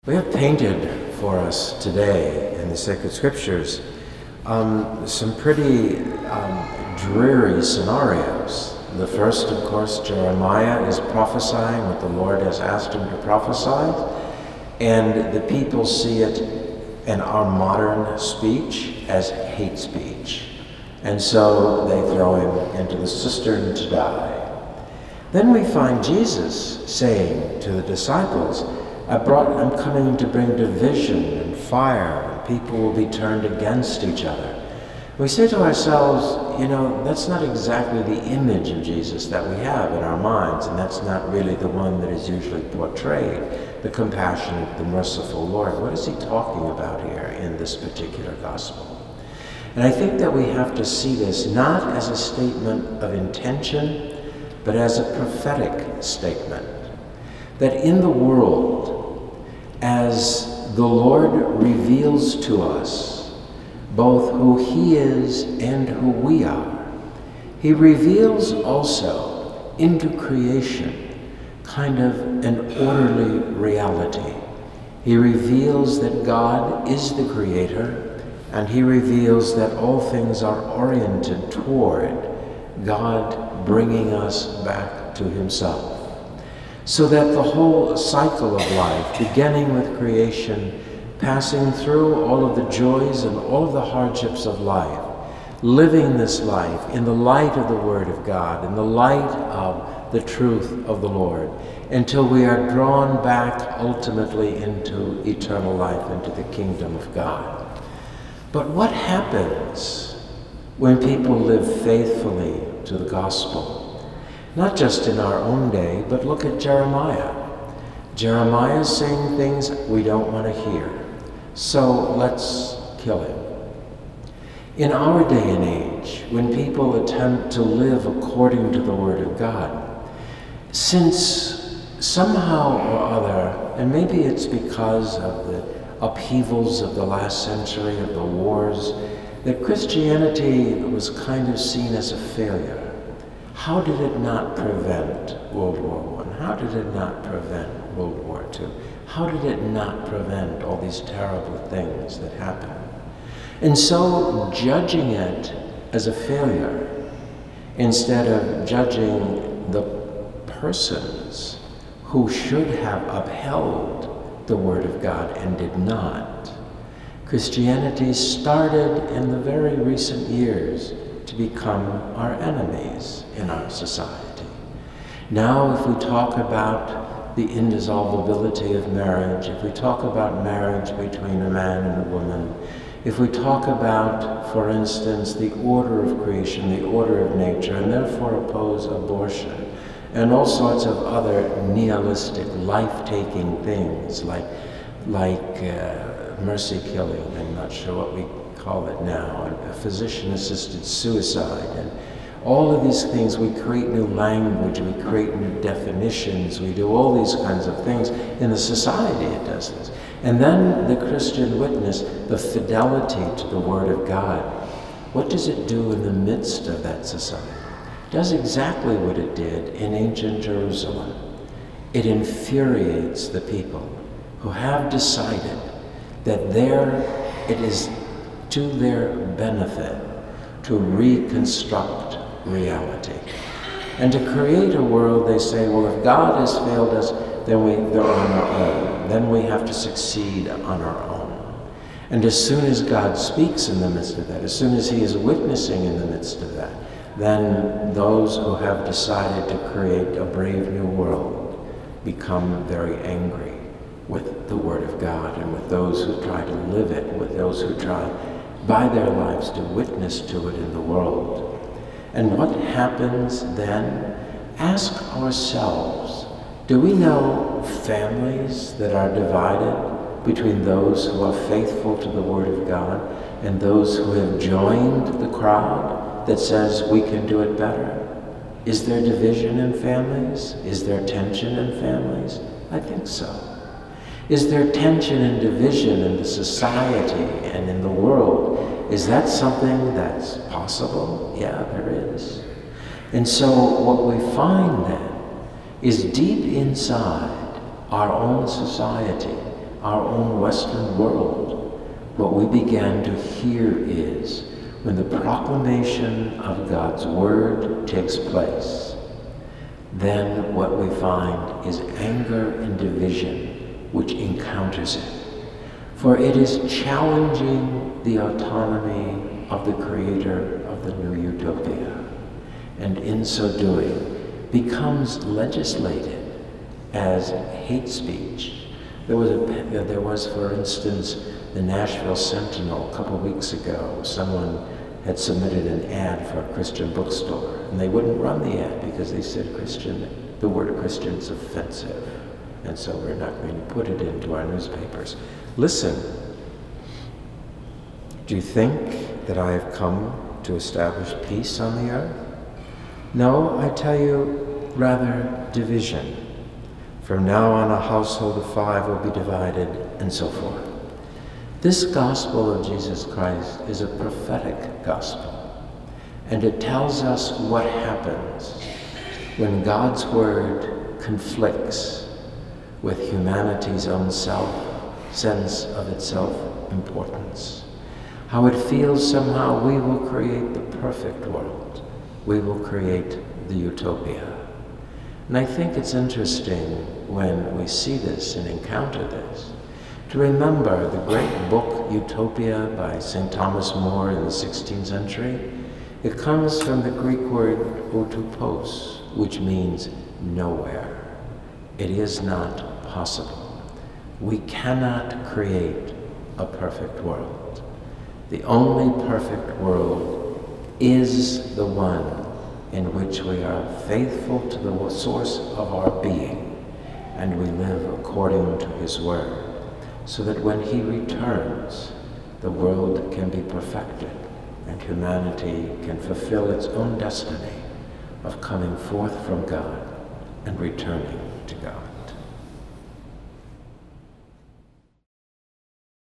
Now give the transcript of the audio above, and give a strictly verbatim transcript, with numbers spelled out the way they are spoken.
We have painted for us today in the Sacred Scriptures um, some pretty um, dreary scenarios. The first, of course, Jeremiah is prophesying what the Lord has asked him to prophesy, and the people see it in our modern speech as hate speech. And so they throw him into the cistern to die. Then we find Jesus saying to the disciples, I brought, I'm coming to bring division and fire, and people will be turned against each other. We say to ourselves, you know, that's not exactly the image of Jesus that we have in our minds, and that's not really the one that is usually portrayed, the compassionate, the merciful Lord. What is he talking about here in this particular gospel? And I think that we have to see this not as a statement of intention, but as a prophetic statement. That in the world, as the Lord reveals to us both who he is and who we are, he reveals also into creation kind of an orderly reality. He reveals that God is the creator, and he reveals that all things are oriented toward God bringing us back to himself. So that the whole cycle of life, beginning with creation, passing through all of the joys and all of the hardships of life, living this life in the light of the Word of God, in the light of the truth of the Lord, until we are drawn back ultimately into eternal life, into the kingdom of God. But what happens when people live faithfully to the gospel? Not just in our own day, but look at Jeremiah. Jeremiah is saying things we don't want to hear. So let's kill him. In our day and age, when people attempt to live according to the Word of God, since somehow or other, and maybe it's because of the upheavals of the last century, of the wars, that Christianity was kind of seen as a failure. How did it not prevent World War One? How did it not prevent World War Two? How did it not prevent all these terrible things that happened? And so judging it as a failure, instead of judging the persons who should have upheld the Word of God and did not, Christianity started in the very recent years to become our enemies in our society. Now, if we talk about the indissolubility of marriage, if we talk about marriage between a man and a woman, if we talk about, for instance, the order of creation, the order of nature, and therefore oppose abortion, and all sorts of other nihilistic, life-taking things like, like uh, mercy killing, I'm not sure what we call it now, and physician-assisted suicide, and all of these things, we create new language, we create new definitions, we do all these kinds of things. In the society it does this. And then the Christian witness, the fidelity to the Word of God, what does it do in the midst of that society? It does exactly what it did in ancient Jerusalem. It infuriates the people who have decided that there it is to their benefit to reconstruct reality. And to create a world, they say, well, if God has failed us, then we, they're on our own. Then we have to succeed on our own. And as soon as God speaks in the midst of that, as soon as he is witnessing in the midst of that, then those who have decided to create a brave new world become very angry with the Word of God and with those who try to live it, with those who try by their lives to witness to it in the world. And what happens then? Ask ourselves, do we know families that are divided between those who are faithful to the Word of God and those who have joined the crowd that says we can do it better? Is there division in families? Is there tension in families? I think so. Is there tension and division in the society and in the world? Is that something that's possible? Yeah, there is. And so what we find then is deep inside our own society, our own Western world, what we began to hear is, when the proclamation of God's word takes place, then what we find is anger and division which encounters it. For it is challenging the autonomy of the creator of the new utopia, and in so doing becomes legislated as hate speech. There was, a, there was, for instance, the Nashville Sentinel a couple weeks ago. Someone had submitted an ad for a Christian bookstore, and they wouldn't run the ad because they said Christian, the word Christian is offensive, and so we're not going to put it into our newspapers. Listen, do you think that I have come to establish peace on the earth? No, I tell you, rather division. From now on, a household of five will be divided, and so forth. This gospel of Jesus Christ is a prophetic gospel, and it tells us what happens when God's word conflicts with humanity's own self, sense of its self-importance. How it feels somehow we will create the perfect world. We will create the utopia. And I think it's interesting when we see this and encounter this, to remember the great book Utopia by Saint Thomas More in the sixteenth century. It comes from the Greek word utopos, which means nowhere. It is not possible. We cannot create a perfect world. The only perfect world is the one in which we are faithful to the source of our being, and we live according to his word, so that when he returns, the world can be perfected and humanity can fulfill its own destiny of coming forth from God and returning to God.